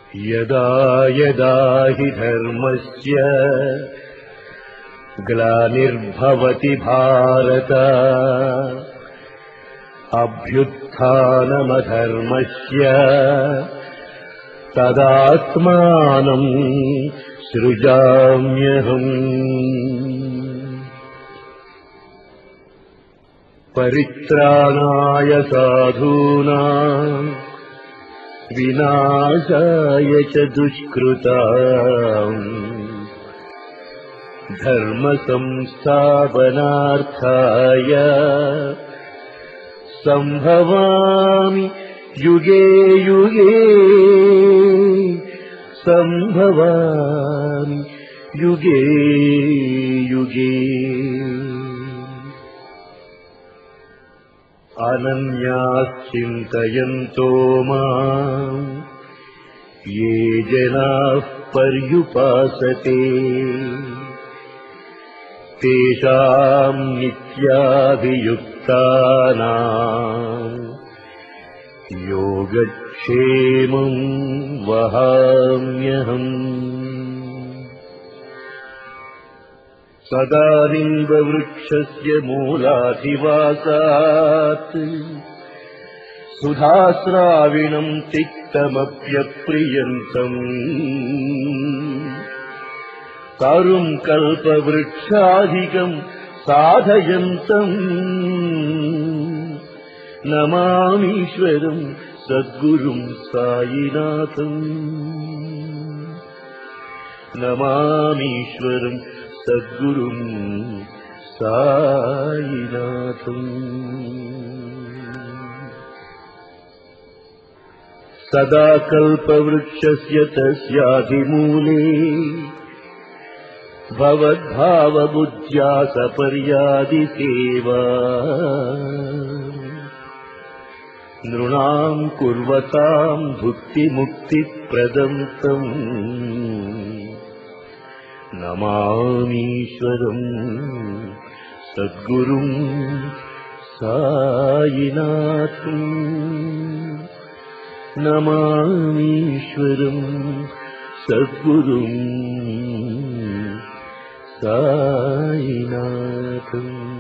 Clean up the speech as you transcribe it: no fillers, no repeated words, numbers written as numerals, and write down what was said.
यदा यदा हि धर्मस्य ग्लानिर्भवति भारत अभ्युत्थानमधर्मस्य तदात्मानं सृजाम्यहम्। परित्राणाय साधूनां विनाशाय च दुष्कृताम् धर्म संस्थापनार्थाय संभवामि युगे युगे संभवामि युगे युगे। अनन्याश्चिन्तयन्तो माम् ये जनाः पर्युपासते तेषाम् नित्याभियुक्तानाम् योगक्षेमम् वहाम्यहम्। सदा निम्बवृक्षस्य मूलाधिवासात् सुधास्राविणम् तिक्तमप्यप्रियन्तम् तरुम् कल्पवृक्षाधिकम् साधयन्तम् नमामीश्वरम् सद्गुरुम् सायिनाथम्। नमामीश्वरम् सद्गुरुम् सायिनाथम्। सदा कल्पवृक्षस्य तस्याधिमूले भवद्भावबुद्ध्या सपर्यादिसेवा नृणाम् कुर्वताम् भुक्तिमुक्तिप्रदम् तम् नमामीश्वरम् सद्गुरुम् सायिनाथम्। नमामीश्वरम् सद्गुरुम् सायिनाथम्।